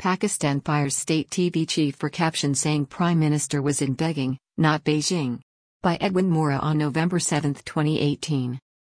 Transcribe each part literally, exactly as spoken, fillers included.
Pakistan fires state T V chief for caption saying Prime Minister was in begging, not Beijing. By Edwin Mora on November seventh, twenty eighteen.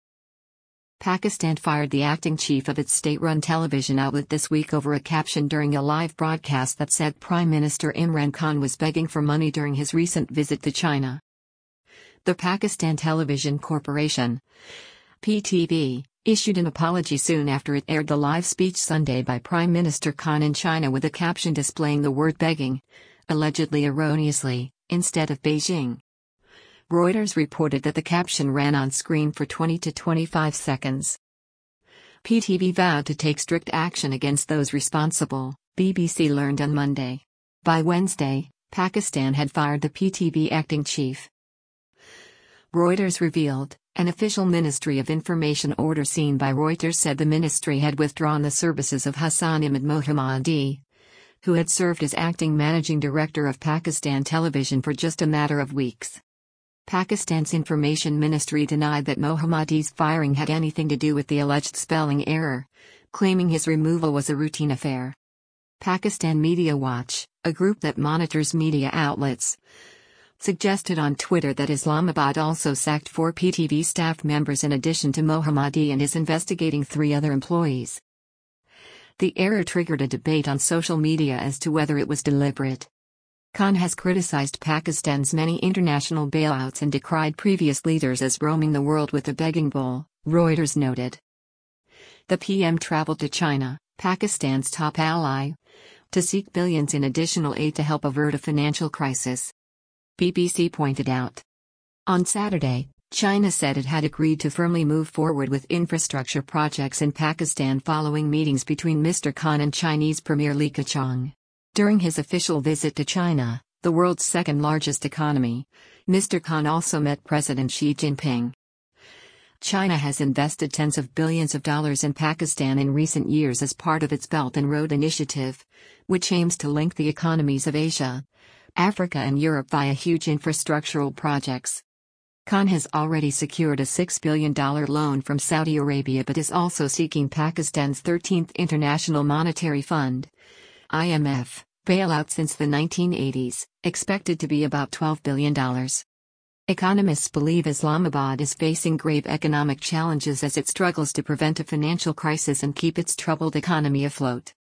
Pakistan fired the acting chief of its state-run television outlet this week over a caption during a live broadcast that said Prime Minister Imran Khan was begging for money during his recent visit to China. The Pakistan Television Corporation, P T V, issued an apology soon after it aired the live speech Sunday by Prime Minister Khan in China with a caption displaying the word begging, allegedly erroneously, instead of Beijing. Reuters reported that the caption ran on screen for twenty to twenty-five seconds. P T V vowed to take strict action against those responsible, B B C learned on Monday. By Wednesday, Pakistan had fired the P T V acting chief. Reuters revealed, an official Ministry of Information order seen by Reuters said the ministry had withdrawn the services of Hassan Ahmad Mohammadi, who had served as acting managing director of Pakistan Television for just a matter of weeks. Pakistan's Information Ministry denied that Mohammadi's firing had anything to do with the alleged spelling error, claiming his removal was a routine affair. Pakistan Media Watch, a group that monitors media outlets, suggested on Twitter that Islamabad also sacked four P T V staff members in addition to Mohammadi and is investigating three other employees. The error triggered a debate on social media as to whether it was deliberate. Khan has criticized Pakistan's many international bailouts and decried previous leaders as roaming the world with a begging bowl, Reuters noted. The P M traveled to China, Pakistan's top ally, to seek billions in additional aid to help avert a financial crisis, B B C pointed out. On Saturday, China said it had agreed to firmly move forward with infrastructure projects in Pakistan following meetings between Mister Khan and Chinese Premier Li Keqiang. During his official visit to China, the world's second-largest economy, Mister Khan also met President Xi Jinping. China has invested tens of billions of dollars in Pakistan in recent years as part of its Belt and Road Initiative, which aims to link the economies of Asia, Africa and Europe via huge infrastructural projects. Khan has already secured a six billion dollars loan from Saudi Arabia but is also seeking Pakistan's thirteenth International Monetary Fund, I M F, bailout since the nineteen eighties, expected to be about twelve billion dollars. Economists believe Islamabad is facing grave economic challenges as it struggles to prevent a financial crisis and keep its troubled economy afloat.